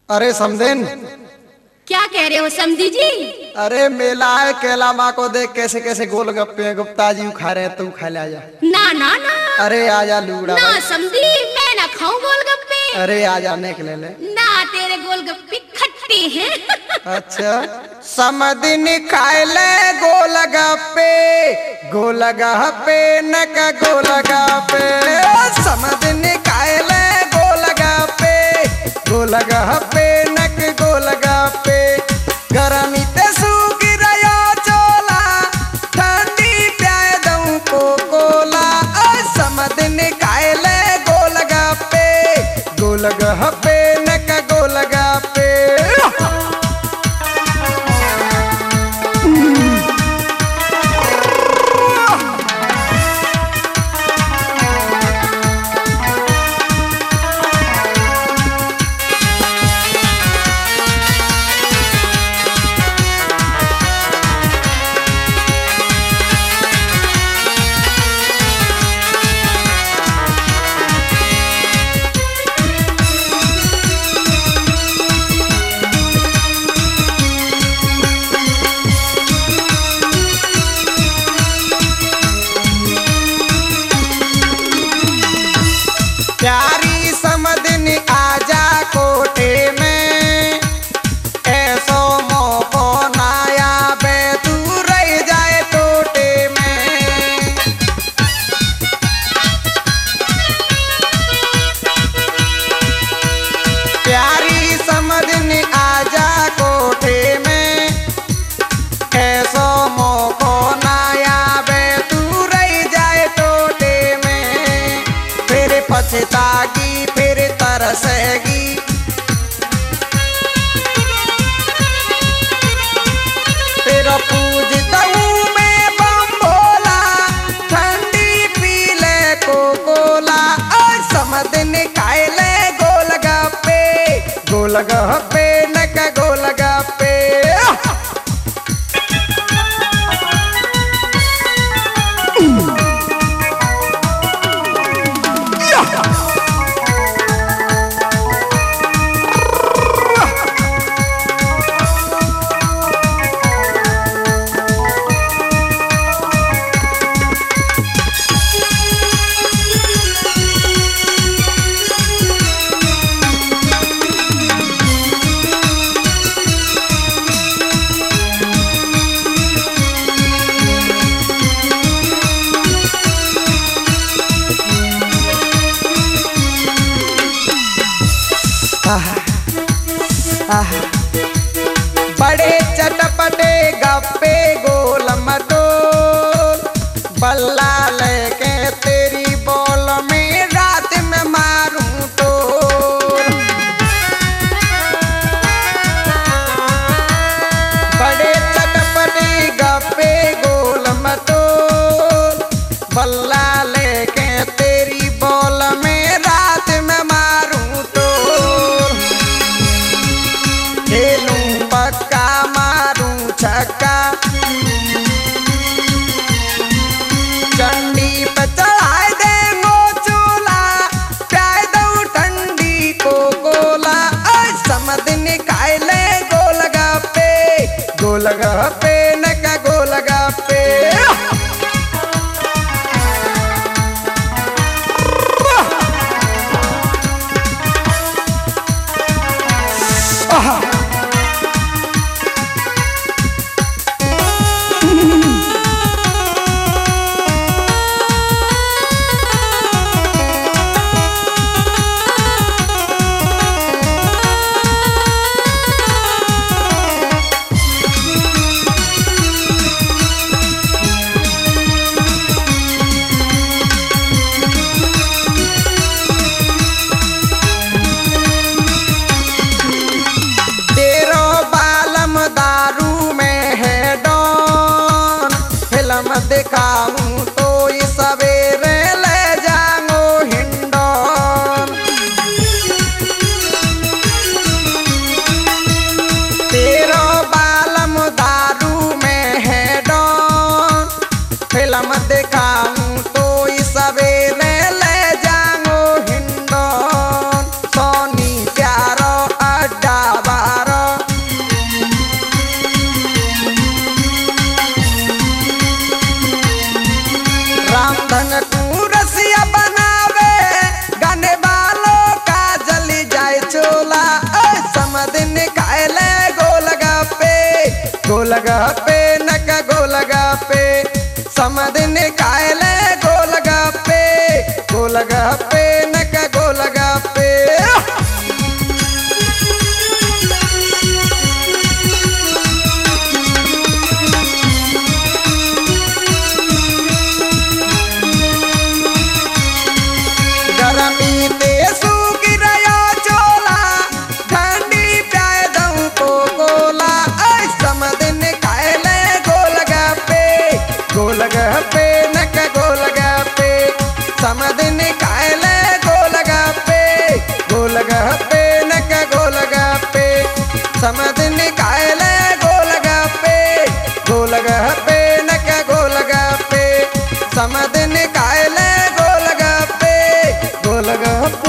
अरे समदेन, क्या कह रहे हो समधी जी? अरे मेला है, केला माँ को देख कैसे कैसे गोलगप्पे गुप्ता जी खा रहे हैं, तू खा ले आजा। ना ना ना अरे आजा लूड़ा ना भाई। समधी, मैं ना खाऊं गोलगप्पे। अरे आजा निकले ले। ना तेरे गोलगप्पे खट्टे हैं। अच्छा समदिन खाए ले गोलगप्पे, गोलगप्पे न का गोलगप्पे। समदिन खाए ले गोलगप्पे, गोलगप्पे न के गोलगप्पे। गरमी ते सूख रहा चोला, ठंडी प्याय दूं कोकोला। समदिन खाए ले गोलगप्पे, गोलगप्पे न का गोलगप्पे। प्यारी समदिन आजा कोटे में, ऐसो मोको नाया बे तू रह जाए टोटे में। प्यारी समदिन आजा कोटे में, ऐसो मोको नाया बे तू रह जाए टोटे में। फिर पछतागी फिर तरसेगी, फिर पूजतऊ में बम भोला, ठंडी पी ले कोकोला। और समदिन खाए ले गोलगप्पे, गोलगप्पे न का गोलगप्पे। बड़े चटपटे गप्पे गोल मटोल, बल्ला लेके तेरी बॉल में रात में मारूं टोल। बड़े चटपटे गप्पे गोल मटोल, बल्ला लेके तेरी बॉल में रात में मारूं टोल। खेलूं पक्का मारूं छक्का, चंडी पे चढ़ाए देंगो चूल्हा, प्याय दूं ठंडी कोकोला। समदिन खाए ले गोलगप्पे, गोलगप्पे न का गोलगप्पे। गोलगप्पे नक गोलगप्पे समद निकाले गोलगप्पे गोलगप्पे नक गोलगप्पे गरमी ते सूखी रहा चोला ठंडी प्याय दऊं कोला समद निकाले गोलगप्पे गोलगप्पे नक गोलगप्पे समद निकाले गोलगप्पे गोलगप्पे नक गोलगप्पे समद निकाले गोलगप्पे गोलगप्पे नक गोलगप्पे समद निकाले गोलगप्पे गोलगप्पे